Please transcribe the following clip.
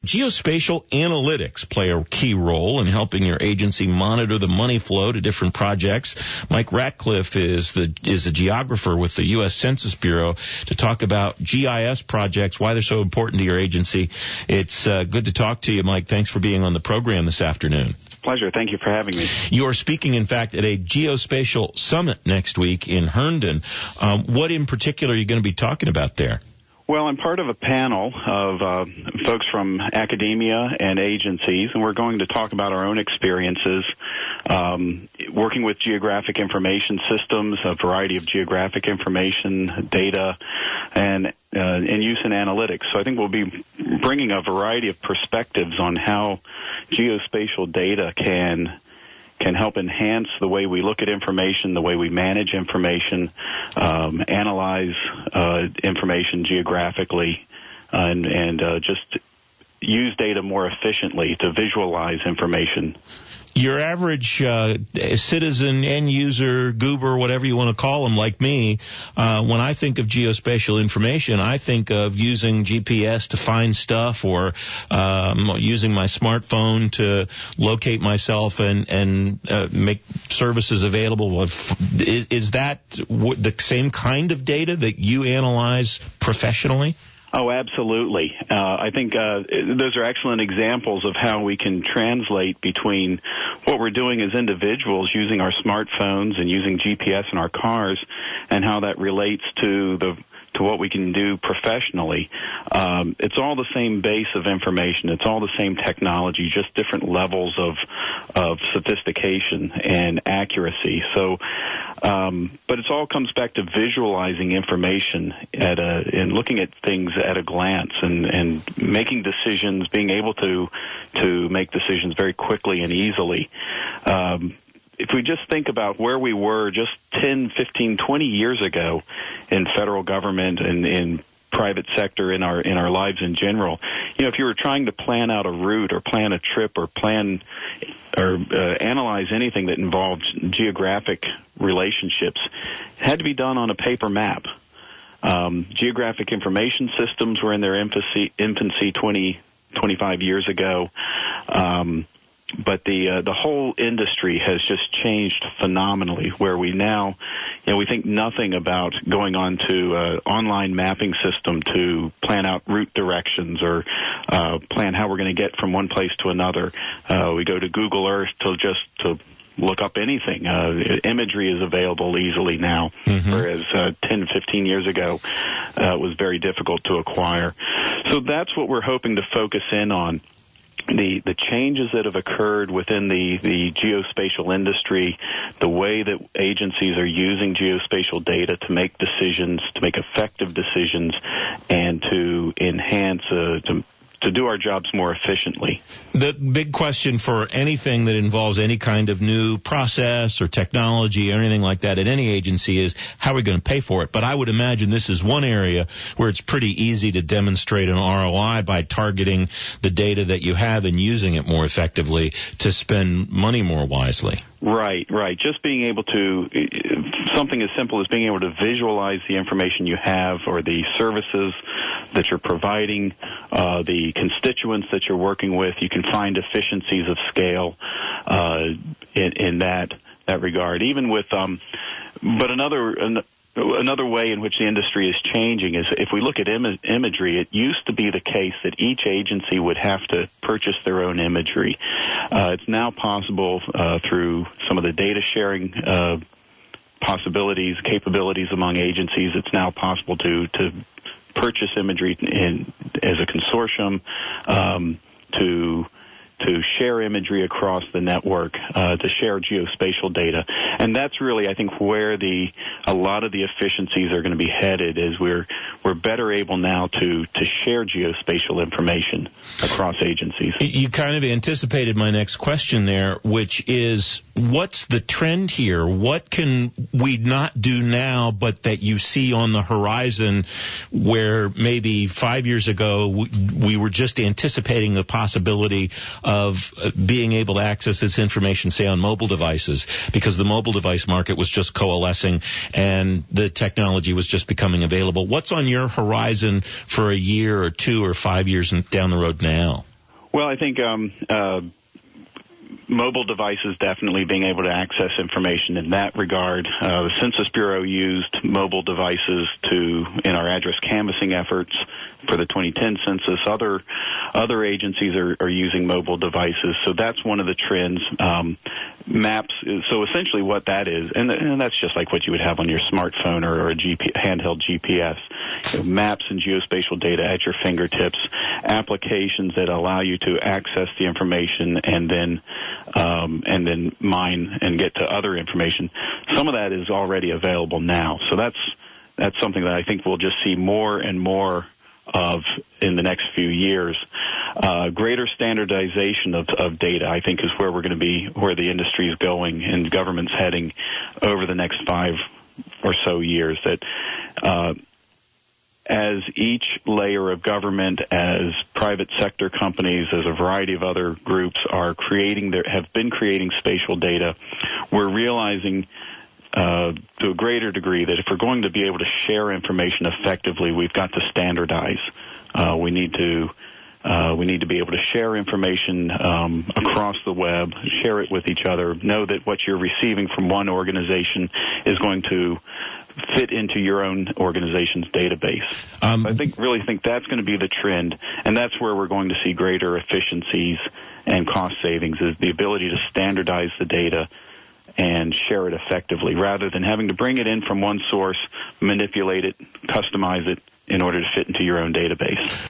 geospatial analytics play a key role in helping your agency monitor the money flow to different projects. Mike Ratcliffe is a geographer with the U.S. Census Bureau to talk about GIS projects, why they're so important to your agency. It's good to talk to you, Mike. Thanks for being on the program this afternoon. Pleasure. Thank you for having me. You are speaking, in fact, at a geospatial summit next week in Herndon. What in particular are you going to be talking about there? Well, I'm part of a panel of folks from academia and agencies, and we're going to talk about our own experiences working with geographic information systems, a variety of geographic information, data, and use in analytics. So I think we'll be bringing a variety of perspectives on how geospatial data can help enhance the way we look at information, the way we manage information, analyze information geographically, and just use data more efficiently to visualize information. Your average citizen, end user, goober, whatever you want to call them, like me, when I think of geospatial information, I think of using GPS to find stuff or using my smartphone to locate myself and make services available. Is that the same kind of data that you analyze professionally? Oh, absolutely. I think those are excellent examples of how we can translate between what we're doing as individuals using our smartphones and using GPS in our cars and how that relates to what we can do professionally. It's all the same base of information. It's all the same technology, just different levels of sophistication and accuracy. So, but it all comes back to visualizing information and looking at things at a glance and making decisions, being able to make decisions very quickly and easily. If we just think about where we were just 10, 15, 20 years ago in federal government and in private sector in our lives in general, if you were trying to plan out a route or plan a trip or plan or analyze anything that involved geographic relationships, it had to be done on a paper map. Geographic information systems were in their infancy 20, 25 years ago. But the whole industry has just changed phenomenally, where we now, we think nothing about going on to an online mapping system to plan out route directions or plan how we're going to get from one place to another. We go to Google Earth to look up anything. Imagery is available easily now, whereas 10, 15 years ago it was very difficult to acquire. So that's what we're hoping to focus in on. The changes that have occurred within the geospatial industry, the way that agencies are using geospatial data to make decisions, to make effective decisions, and to enhance, to do our jobs more efficiently. The big question for anything that involves any kind of new process or technology or anything like that at any agency is how are we going to pay for it? But I would imagine this is one area where it's pretty easy to demonstrate an ROI by targeting the data that you have and using it more effectively to spend money more wisely. Right. Just being able to, something as simple as being able to visualize the information you have or the services that you're providing, the constituents that you're working with. You can find efficiencies of scale in that regard. Even with, but another way in which the industry is changing is if we look at imagery, it used to be the case that each agency would have to purchase their own imagery. It's now possible through some of the data sharing capabilities among agencies. It's now possible to purchase imagery as a consortium, to share imagery across the network, to share geospatial data. And that's really, I think, where a lot of the efficiencies are going to be headed, is we're better able now to share geospatial information across agencies. You kind of anticipated my next question there, which is, what's the trend here? What can we not do now, but that you see on the horizon where maybe 5 years ago we were just anticipating the possibility of being able to access this information, say, on mobile devices, because the mobile device market was just coalescing and the technology was just becoming available. What's on your horizon for a year or 2 or 5 years down the road now? Well, I think mobile devices definitely being able to access information in that regard. The Census Bureau used mobile devices in our address canvassing efforts for the 2010 census. Other agencies are using mobile devices, so that's one of the trends. Maps, so essentially what that is, and that's just like what you would have on your smartphone or a handheld GPS. Maps and geospatial data at your fingertips, applications that allow you to access the information and then mine and get to other information. Some of that is already available now, so that's something that I think we'll just see more and more of in the next few years. Greater standardization of data, I think, is where we're going to be, where the industry is going and government's heading over the next 5 or so years. That as each layer of government, as private sector companies, as a variety of other groups have been creating spatial data, we're realizing to a greater degree that if we're going to be able to share information effectively, we've got to standardize. We need to be able to share information across the web, share it with each other, know that what you're receiving from one organization is going to fit into your own organization's database. I really think that's going to be the trend, and that's where we're going to see greater efficiencies and cost savings, is the ability to standardize the data and share it effectively, rather than having to bring it in from one source, manipulate it, customize it in order to fit into your own database.